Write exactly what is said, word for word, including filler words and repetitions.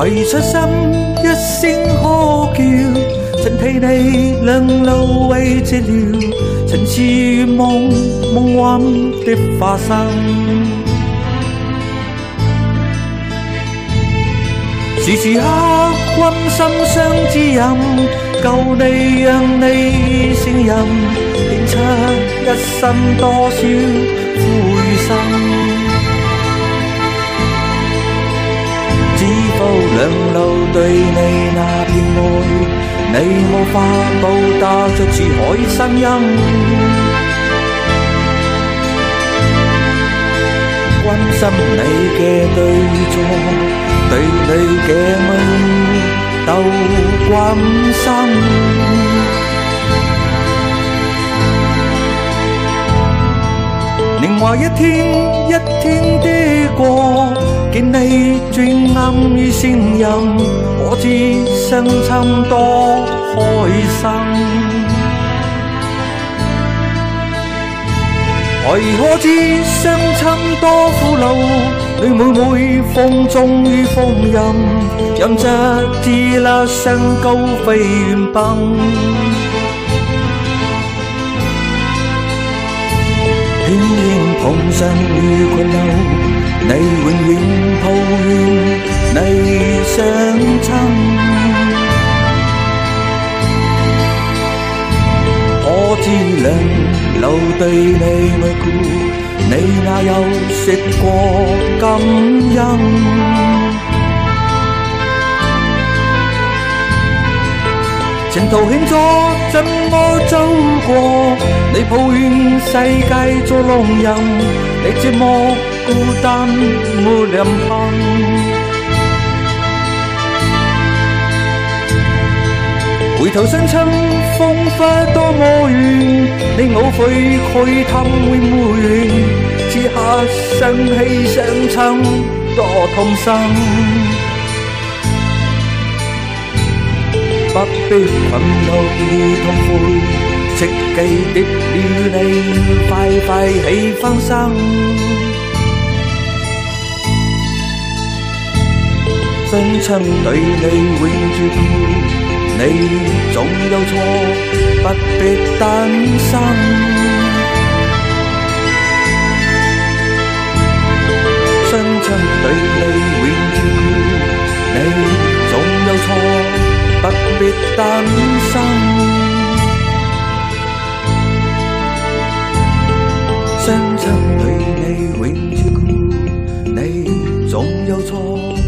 为出心一声呵叫，曾替你两路为寂寥，曾似愿望梦幻的化身。时时刻温馨相知音，救你让你胜任，献出一生多少悔心。只否兩路對你那片愛，你無法報答着似海深恩。關心你嘅對錯，對你嘅愛都關心。年華一天一天的過，見你轉暗與善人，我知相親多開心。為何知相親多苦惱？你每每風中於風任，任着自勒上高飛遠奔。偏偏碰上遇困惱，你永遠抱怨你相親。可知兩路對你愛顧，你哪有說過感恩？前途險阻怎麼走過？你抱怨世界做狼人，你寂寞孤單沒人憑。回頭相親風花多麼遠，你懊悔慨嘆會沒緣，此刻想起相親多痛心。不必困惱與痛悔，即記跌了你快快起翻身。相親對你永絕顧，你總有錯，不必擔心。相親對你永絕顧，你總有錯，不必擔心。相親對你永絕顧，你總有錯。